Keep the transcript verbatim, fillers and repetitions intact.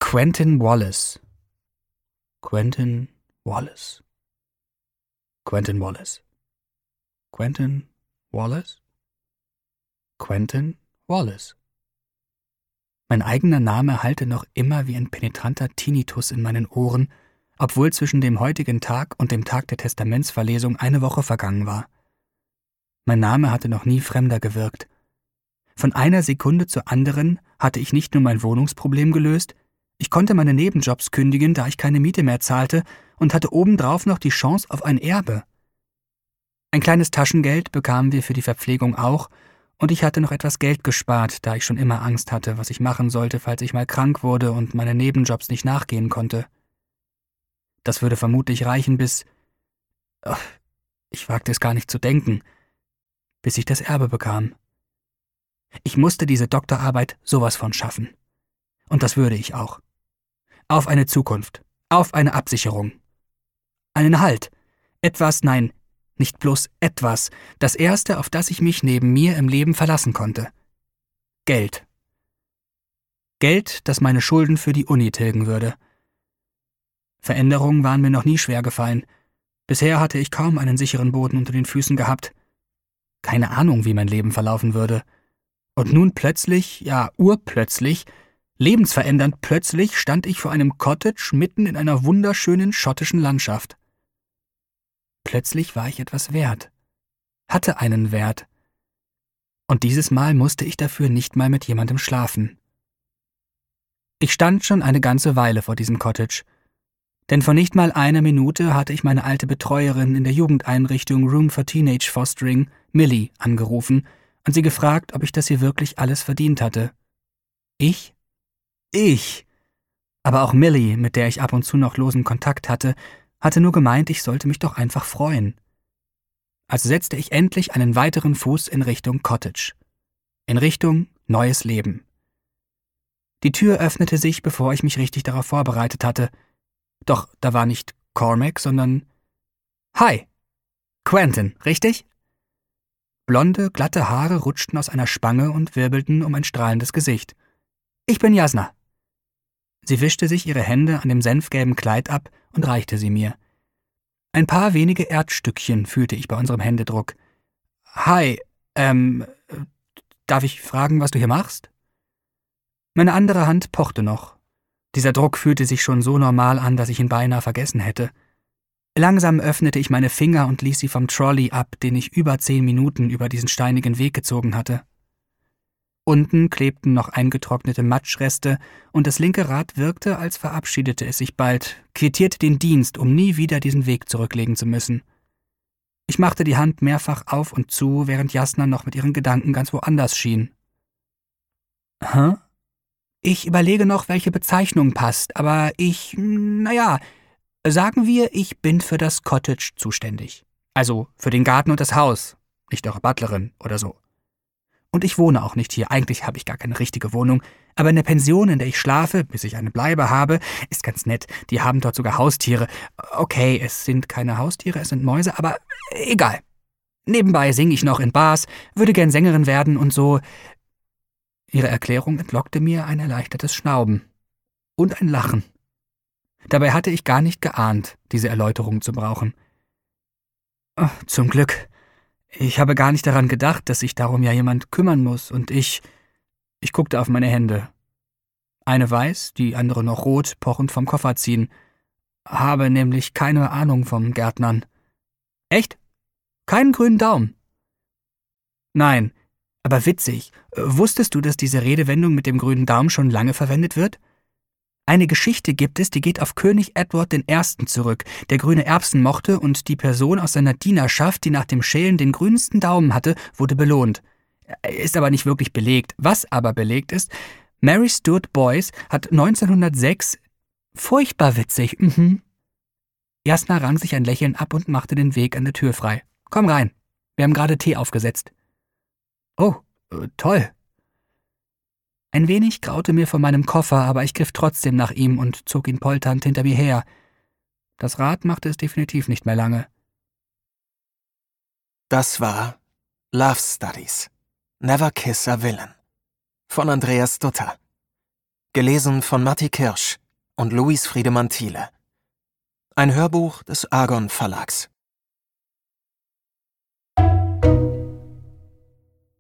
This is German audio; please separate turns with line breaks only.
Quentin Wallace. Quentin Wallace. Quentin Wallace. Quentin Wallace? Quentin Wallace. Mein eigener Name hallte noch immer wie ein penetranter Tinnitus in meinen Ohren, obwohl zwischen dem heutigen Tag und dem Tag der Testamentsverlesung eine Woche vergangen war. Mein Name hatte noch nie fremder gewirkt. Von einer Sekunde zur anderen hatte ich nicht nur mein Wohnungsproblem gelöst, ich konnte meine Nebenjobs kündigen, da ich keine Miete mehr zahlte, und hatte obendrauf noch die Chance auf ein Erbe. Ein kleines Taschengeld bekamen wir für die Verpflegung auch, und ich hatte noch etwas Geld gespart, da ich schon immer Angst hatte, was ich machen sollte, falls ich mal krank wurde und meine Nebenjobs nicht nachgehen konnte. Das würde vermutlich reichen bis... Ach, ich wagte es gar nicht zu denken, bis ich das Erbe bekam. Ich musste diese Doktorarbeit sowas von schaffen. Und das würde ich auch. Auf eine Zukunft, auf eine Absicherung. Einen Halt. Etwas, nein, nicht bloß etwas, das Erste, auf das ich mich neben mir im Leben verlassen konnte. Geld. Geld, das meine Schulden für die Uni tilgen würde. Veränderungen waren mir noch nie schwer gefallen. Bisher hatte ich kaum einen sicheren Boden unter den Füßen gehabt. Keine Ahnung, wie mein Leben verlaufen würde. Und nun plötzlich, ja urplötzlich, lebensverändernd plötzlich stand ich vor einem Cottage mitten in einer wunderschönen schottischen Landschaft. Plötzlich war ich etwas wert, hatte einen Wert. Und dieses Mal musste ich dafür nicht mal mit jemandem schlafen. Ich stand schon eine ganze Weile vor diesem Cottage, denn vor nicht mal einer Minute hatte ich meine alte Betreuerin in der Jugendeinrichtung Room for Teenage Fostering, Millie, angerufen und sie gefragt, ob ich das hier wirklich alles verdient hatte. Ich? Ich! Aber auch Millie, mit der ich ab und zu noch losen Kontakt hatte, hatte nur gemeint, ich sollte mich doch einfach freuen. Also setzte ich endlich einen weiteren Fuß in Richtung Cottage. In Richtung neues Leben. Die Tür öffnete sich, bevor ich mich richtig darauf vorbereitet hatte. Doch da war nicht Cormac, sondern... Hi! Quentin, richtig? Blonde, glatte Haare rutschten aus einer Spange und wirbelten um ein strahlendes Gesicht. Ich bin Jasna. Sie wischte sich ihre Hände an dem senfgelben Kleid ab und reichte sie mir. Ein paar wenige Erdstückchen fühlte ich bei unserem Händedruck. Hi, ähm, darf ich fragen, was du hier machst? Meine andere Hand pochte noch. Dieser Druck fühlte sich schon so normal an, dass ich ihn beinahe vergessen hätte. Langsam öffnete ich meine Finger und ließ sie vom Trolley ab, den ich über zehn Minuten über diesen steinigen Weg gezogen hatte. Unten klebten noch eingetrocknete Matschreste, und das linke Rad wirkte, als verabschiedete es sich bald, quittierte den Dienst, um nie wieder diesen Weg zurücklegen zu müssen. Ich machte die Hand mehrfach auf und zu, während Jasna noch mit ihren Gedanken ganz woanders schien. Hä? Ich überlege noch, welche Bezeichnung passt, aber ich, naja, sagen wir, ich bin für das Cottage zuständig. Also für den Garten und das Haus, nicht eure Butlerin oder so. Und ich wohne auch nicht hier, eigentlich habe ich gar keine richtige Wohnung, aber in der Pension, in der ich schlafe, bis ich eine Bleibe habe, ist ganz nett, die haben dort sogar Haustiere. Okay, es sind keine Haustiere, es sind Mäuse, aber egal. Nebenbei singe ich noch in Bars, würde gern Sängerin werden und so. Ihre Erklärung entlockte mir ein erleichtertes Schnauben und ein Lachen. Dabei hatte ich gar nicht geahnt, diese Erläuterung zu brauchen. Oh, zum Glück. Ich habe gar nicht daran gedacht, dass sich darum ja jemand kümmern muss, und ich... Ich guckte auf meine Hände. Eine weiß, die andere noch rot, pochend vom Koffer ziehen. Habe nämlich keine Ahnung vom Gärtnern. Echt? Keinen grünen Daumen? Nein, aber witzig. Wusstest du, dass diese Redewendung mit dem grünen Daumen schon lange verwendet wird? Eine Geschichte gibt es, die geht auf König Edward der Erste zurück, der grüne Erbsen mochte, und die Person aus seiner Dienerschaft, die nach dem Schälen den grünsten Daumen hatte, wurde belohnt. Ist aber nicht wirklich belegt. Was aber belegt ist, Mary Stuart Boyce hat neunzehnhundertsechs... Furchtbar witzig, mhm. Jasna rang sich ein Lächeln ab und machte den Weg an der Tür frei. Komm rein, wir haben gerade Tee aufgesetzt. Oh, äh, toll. Ein wenig graute mir vor meinem Koffer, aber ich griff trotzdem nach ihm und zog ihn polternd hinter mir her. Das Rad machte es definitiv nicht mehr lange.
Das war Love Studies. Never Kiss a Villain von Andreas Dutter. Gelesen von Matti Kirsch und Luis Friedemann Thiele. Ein Hörbuch des Argon Verlags.